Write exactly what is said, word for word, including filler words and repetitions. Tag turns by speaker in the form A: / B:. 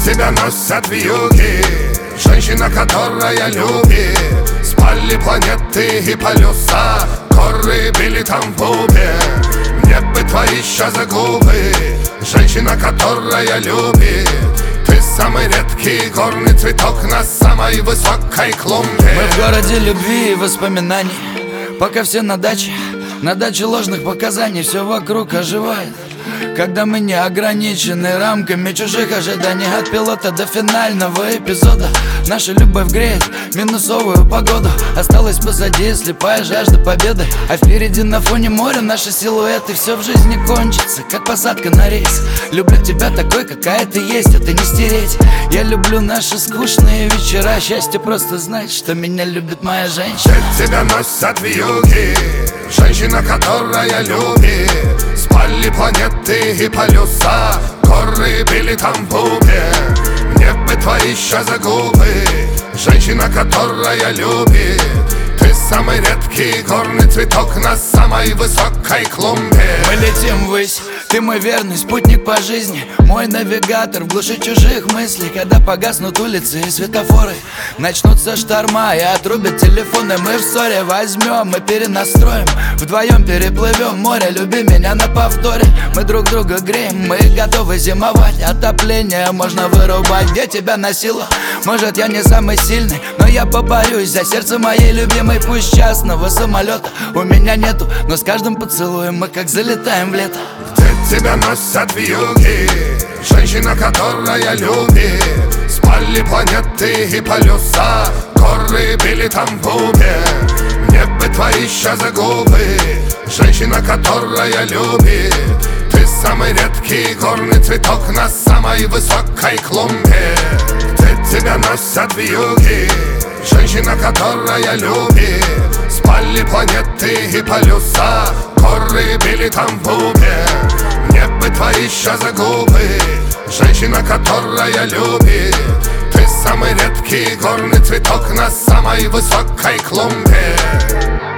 A: тебя носят вьюги, женщина, которая любит. Спали планеты и полюса, горы били там в бубе. Мне бы твои ща за губы, женщина, которая любит. Ты самый редкий горный цветок на самой высокой клумбе.
B: Мы в городе любви и воспоминаний, пока все на даче, на даче ложных показаний. Все вокруг оживает, когда мы не ограничены рамками чужих ожиданий. От пилота до финального эпизода наша любовь греет минусовую погоду. Осталась позади слепая жажда победы, а впереди на фоне моря наши силуэты. Все в жизни кончится, как посадка на рейс. Люблю тебя такой, какая ты есть, это не стереть. Я люблю наши скучные вечера. Счастье просто знать, что меня любит моя женщина.
A: Тебя носят вьюги, женщина, которая любит. Спали планеты и полюса, горы били там в бубе. Мне бы твои ща за губы, женщина, которая любит. Ты самый редкий горный цветок на самой высокой клумбе.
B: Мы летим ввысь, ты мой верный спутник по жизни, мой навигатор в глуши чужих мыслей. Когда погаснут улицы и светофоры, начнутся шторма и отрубят телефоны. Мы в ссоре возьмем и перенастроим, вдвоем переплывем море. Люби меня на повторе, мы друг друга греем, мы готовы зимовать. Отопление можно вырубать, где тебя носило. Может, я не самый сильный, но я поборюсь за сердце моей любимой. Пусть частного самолета у меня нету, но с каждым поцелуем мы как залетаем в лето.
A: Где тебя носят вьюги, женщина, которая любит. Спали планеты и полюса, горы били там в бубе. Мне бы твои ща за губы, женщина, которая любит. Ты самый редкий горный цветок на самой высокой клумбе. Где тебя носят вьюги, женщина, которая любит. Спали планеты и полюса, горы били там в бубе. Мне бы твои ща за губы, женщина, которая любит. Ты самый редкий горный цветок на самой высокой клумбе.